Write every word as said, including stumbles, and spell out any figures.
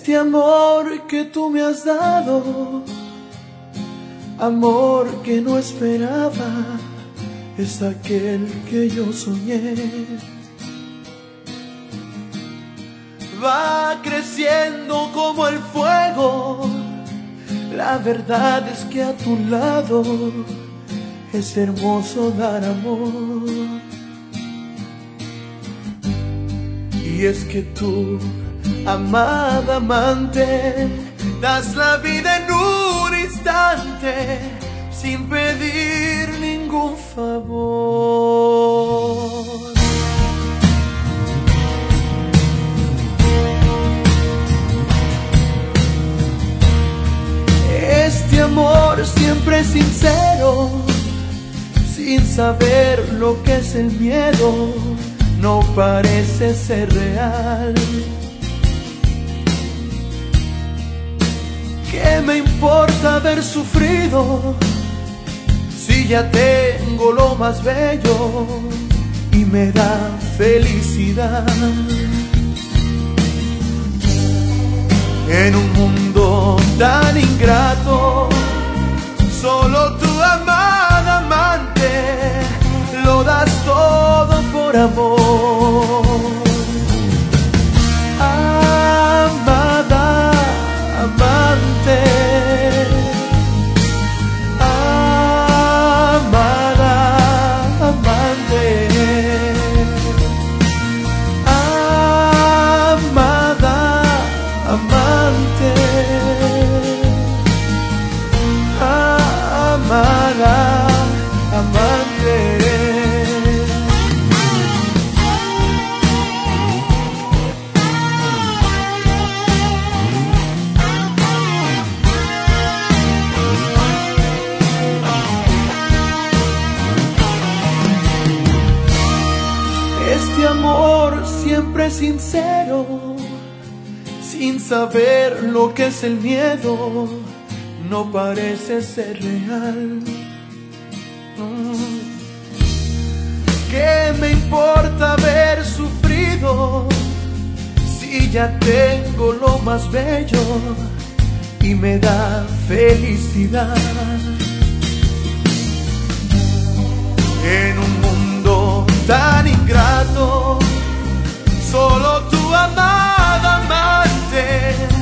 Este amor que tú me has dado, amor que no esperaba, es aquel que yo soñé. Va creciendo como el fuego, la verdad es que a tu lado es hermoso dar amor. Y es que tú, amada amante, das la vida en un instante sin pedir ningún favor. Este amor siempre sincero, sin saber lo que es el miedo, no parece ser real. ¿Qué me importa haber sufrido si ya tengo lo más bello y me da felicidad? En un mundo tan ingrato, solo tu amada amante lo das todo por amor. Amada amante, amada amante, amada amante, amada amante. Este amor siempre sincero, sin saber lo que es el miedo, no parece ser real. ¿Qué me importa haber sufrido si ya tengo lo más bello y me da felicidad? En un mundo tan ingrato, solo tu amada amante